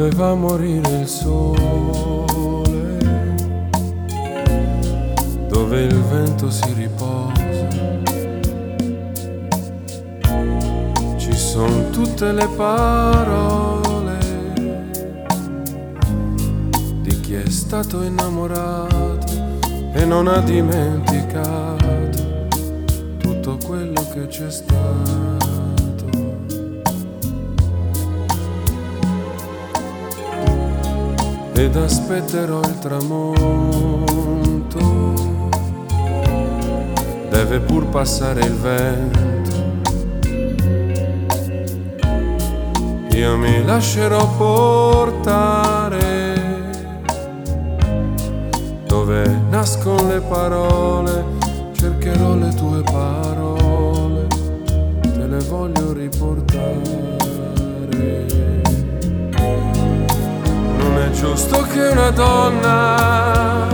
doveva morire il sole, dove il vento si riposa. Ci sono tutte le parole di chi è stato innamorato e non ha dimenticato tutto quello che c'è stato. Ed aspetterò il tramonto, deve pur passare il vento. Io mi lascerò portare dove nascono le parole, cercherò le tue parole, te le voglio riportare. Non è giusto che una donna,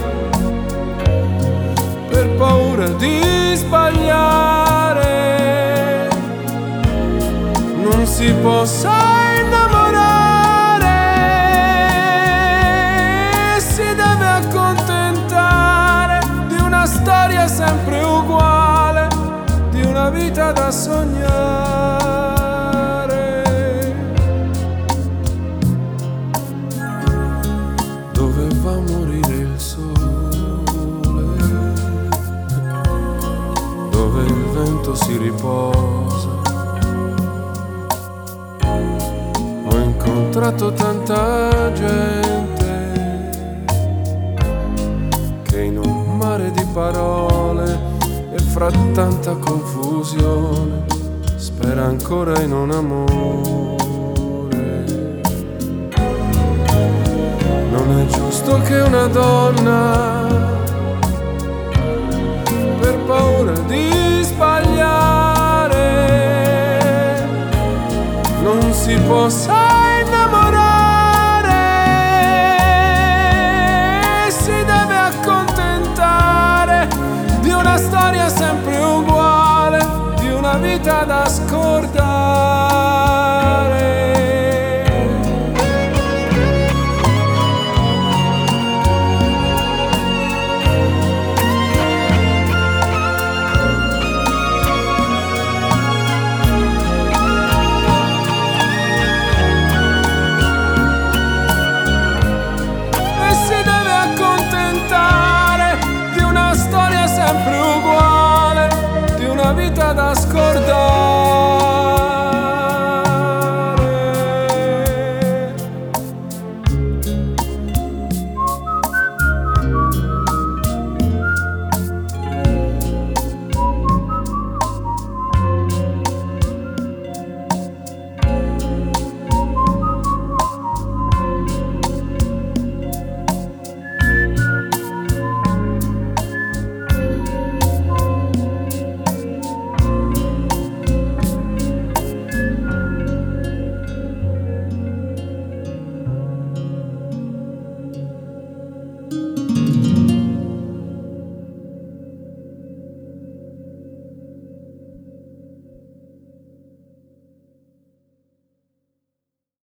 per paura di sbagliare, non si possa innamorare, si deve accontentare di una storia sempre uguale, di una vita da sognare. Doveva morire il sole, dove il vento si riposa. Ho incontrato tanta gente che in un mare di parole e fra tanta confusione spera ancora in un amore. Non è giusto che una donna,